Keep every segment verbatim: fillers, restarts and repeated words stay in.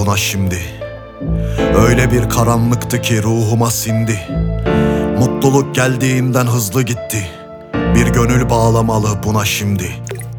buna şimdi. Öyle bir karanlıktı ki ruhuma sindi. Mutluluk geldiğinden hızlı gitti. Bir gönül bağlamalı buna şimdi.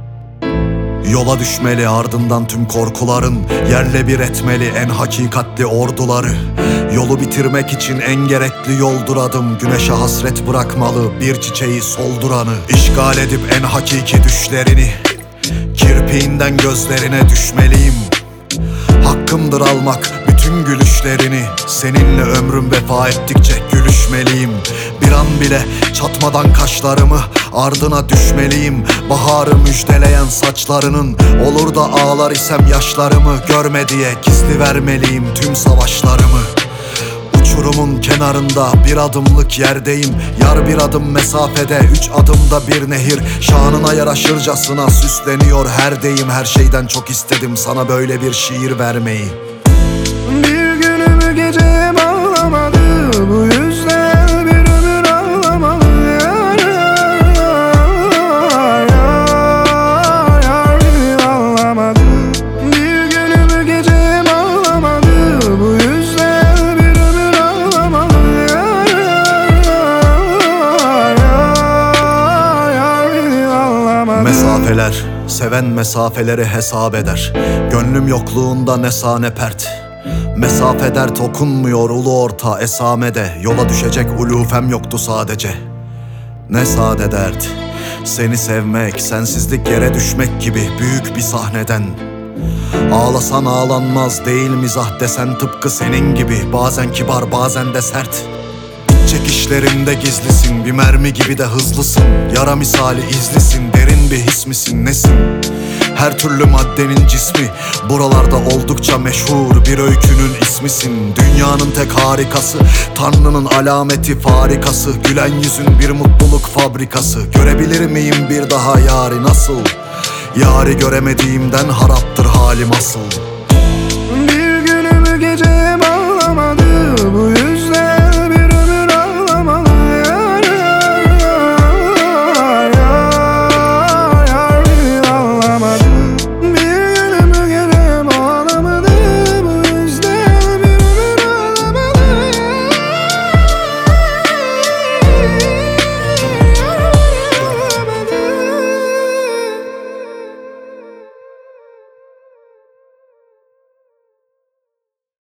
Yola düşmeli ardından tüm korkuların, yerle bir etmeli en hakikatli orduları. Yolu bitirmek için en gerekli yoldur adım. Güneşe hasret bırakmalı bir çiçeği solduranı. İşgal edip en hakiki düşlerini, kirpiğinden gözlerine düşmeliyim. Hakkımdır almak bütün gülüşlerini. Seninle ömrüm vefa ettikçe gülüşmeliyim. Bir an bile çatmadan kaşlarımı, ardına düşmeliyim. Baharı müjdeleyen saçlarının, olur da ağlar isem yaşlarımı görme diye gizli vermeliyim tüm savaşlarımı. Uçurumun kenarında bir adımlık yerdeyim. Yar bir adım mesafede, üç adımda bir nehir. Şanına yaraşırcasına süsleniyor her deyim. Her şeyden çok istedim sana böyle bir şiir vermeyi. Bir günümü geceye bağlamadı, bu yüzden bir ömür ağlamalı. Yar yar yar yar yar beni ağlamadı. Bir günümü geceye bağlamadı, bu yüzden bir ömür ağlamalı. Yar yar yar yar yar beni ağlamadı. Mesafeler, seven mesafeleri hesap eder. Gönlüm yokluğunda ne sahne pert. Mesafe dert okunmuyor ulu orta esamede. Yola düşecek ulufem yoktu sadece. Ne sade dert, seni sevmek, sensizlik yere düşmek gibi büyük bir sahneden. Ağlasan ağlanmaz değil mizah desen, tıpkı senin gibi. Bazen kibar bazen de sert. Çekişlerimde gizlisin, bir mermi gibi de hızlısın. Yara misali izlisin, derin bir his misin nesin? Her türlü maddenin cismi, buralarda oldukça meşhur bir öykünün ismisin. Dünyanın tek harikası, Tanrı'nın alameti farikası. Gülen yüzün bir mutluluk fabrikası. Görebilir miyim bir daha yari nasıl? Yari göremediğimden haraptır halim asıl.